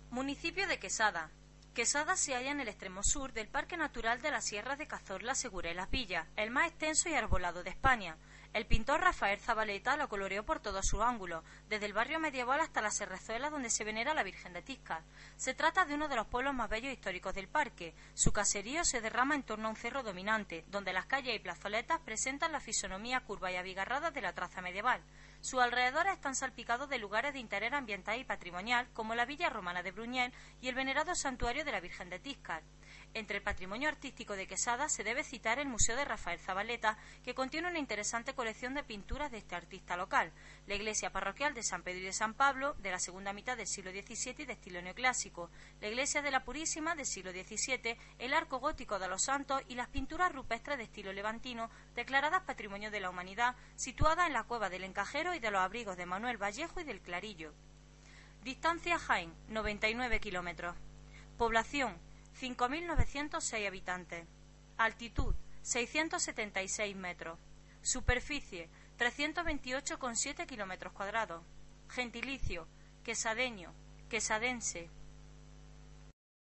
Municipio de Quesada. Quesada se halla en el extremo sur del Parque Natural de las Sierras de Cazorla, Segura y Las Villas, el más extenso y arbolado de España. El pintor Rafael Zabaleta lo coloreó por todos sus ángulos, desde el barrio medieval hasta la Serrezuela, donde se venera a la Virgen de Tiscar. Se trata de uno de los pueblos más bellos e históricos del parque. Su caserío se derrama en torno a un cerro dominante, donde las calles y plazoletas presentan la fisonomía curva y abigarrada de la traza medieval. Sus alrededores están salpicados de lugares de interés ambiental y patrimonial, como la villa romana de Bruñel y el venerado santuario de la Virgen de Tiscar. Entre el patrimonio artístico de Quesada se debe citar el Museo de Rafael Zabaleta, que contiene una interesante colección de pinturas de este artista local, la iglesia parroquial de San Pedro y de San Pablo, de la segunda mitad del siglo XVII y de estilo neoclásico, la iglesia de la Purísima del siglo XVII, el arco gótico de los Santos y las pinturas rupestres de estilo levantino, declaradas Patrimonio de la Humanidad, situadas en la Cueva del Encajero y de los Abrigos de Manuel Vallejo y del Clarillo. Distancia Jaén, 99 kilómetros. Población, 5.906 habitantes. Altitud, 676 metros. Superficie, 328,7 kilómetros cuadrados. Gentilicio, quesadeño, quesadense.